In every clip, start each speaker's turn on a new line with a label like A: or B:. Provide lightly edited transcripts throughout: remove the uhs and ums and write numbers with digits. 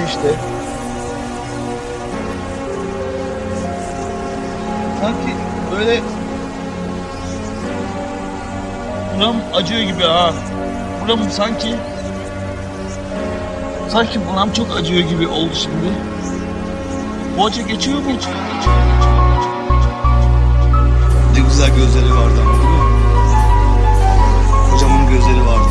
A: işte. Sanki böyle buram acıyor gibi ha. Buram sanki buram çok acıyor gibi oldu şimdi. Bu acı geçiyor mu hiç?
B: Ne güzel gözleri vardı ama değil mi? Kocamın gözleri vardı.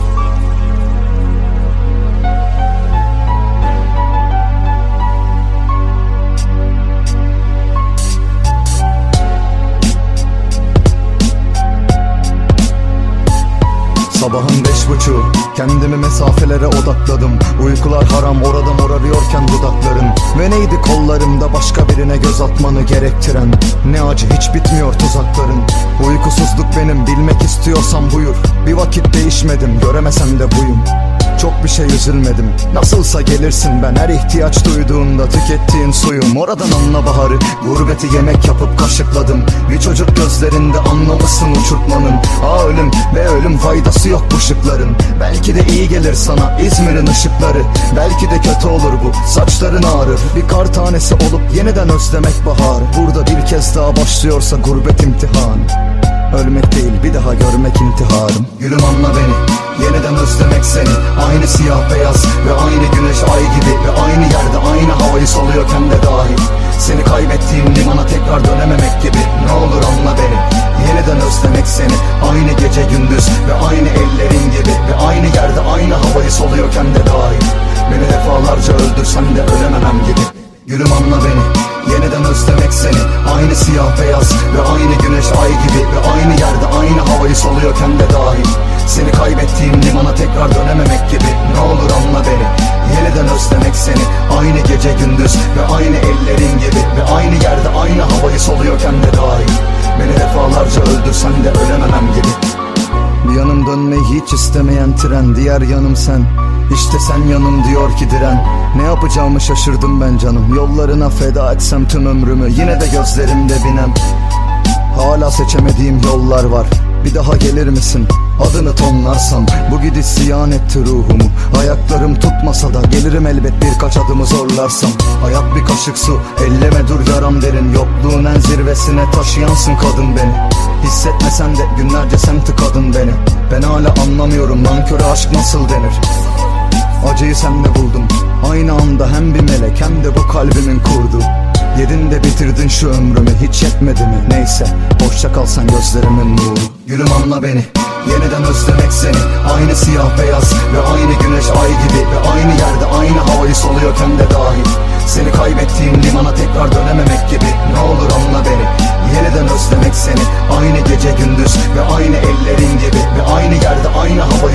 C: Sabahın 5.30, kendimi mesafelere odakladım. Uykular haram, orada morarıyorken dudakların. Ve neydi kollarımda başka birine göz atmanı gerektiren? Ne acı, hiç bitmiyor tuzakların. Uykusuzluk benim, bilmek istiyorsan buyur. Bir vakit değişmedim, göremesem de buyum. Çok bir şey üzülmedim, nasılsa gelirsin. Ben her ihtiyaç duyduğunda tükettiğin suyum. Oradan anla baharı, gurbeti yemek yapıp kaşıkladım. Bir çocuk gözlerinde anlamışsın uçurtmanın. Ölüm ve ölüm, faydası yok bu şıkların. Belki de iyi gelir sana İzmir'in ışıkları. Belki de kötü olur bu, saçların ağrır. Bir kar tanesi olup yeniden özlemek bahar. Burada bir kez daha başlıyorsa gurbet imtihanı. Ölmek değil, bir daha görmek intiharım. Gülüm anla beni, yeniden özlemek seni. Aynı siyah beyaz ve aynı güneş ay gibi. Ve aynı yerde aynı havayı soluyorken de dahil. Seni kaybettiğim limana tekrar dönememek gibi. Ne olur anla beni, yeniden özlemek seni. Aynı gece gündüz ve aynı ellerin gibi. Ve aynı yerde aynı havayı soluyorken de dahil. Beni defalarca öldürsen de ölememem gibi. Gülüm anla beni, yeniden özlemek seni. Aynı siyah beyaz ve aynı güneş ay gibi. Ve aynı yerde aynı havayı soluyorken de dahil. Seni kaybettiğim limana tekrar dönememek gibi. Ne olur anla beni, yeniden özlemek seni. Aynı gece gündüz ve aynı ellerin gibi. Ve aynı yerde aynı havayı soluyorken de dahil. Beni defalarca öldürsen de ölememem gibi. Bir yanım dönmeyi hiç istemeyen tren, diğer yanım sen. İşte sen yanım diyor ki diren. Ne yapacağımı şaşırdım ben canım. Yollarına feda etsem tüm ömrümü, yine de gözlerimde binem. Hala seçemediğim yollar var. Bir daha gelir misin? Adını tonlarsam. Bu gidiş ziyan etti ruhumu. Ayaklarım tutmasa da gelirim elbet birkaç adımı zorlarsam. Hayat bir kaşık su, elleme dur yaram derin. Yokluğun en zirvesine taşıyansın kadın beni. Hissetmesen de günlerce sen tıkadın beni. Ben hala anlamıyorum nanköre aşk nasıl denir. Acıyı sende buldum, aynı anda hem bir melek hem de bu kalbimin kurdu. Yedin de bitirdin şu ömrümü, hiç yetmedi mi? Neyse, hoşça kalsan gözlerimin nuru. Gülüm anla beni, yeniden özlemek seni. Aynı siyah beyaz ve aynı güneş ay gibi. Ve aynı yerde aynı havayı soluyorken de dahil. Seni kaybettiğim limana tekrar dönememek gibi. Ne olur anla beni, yeniden özlemek seni. Aynı gece gündüz ve aynı ellerin gibi. Ve aynı yerde aynı havayı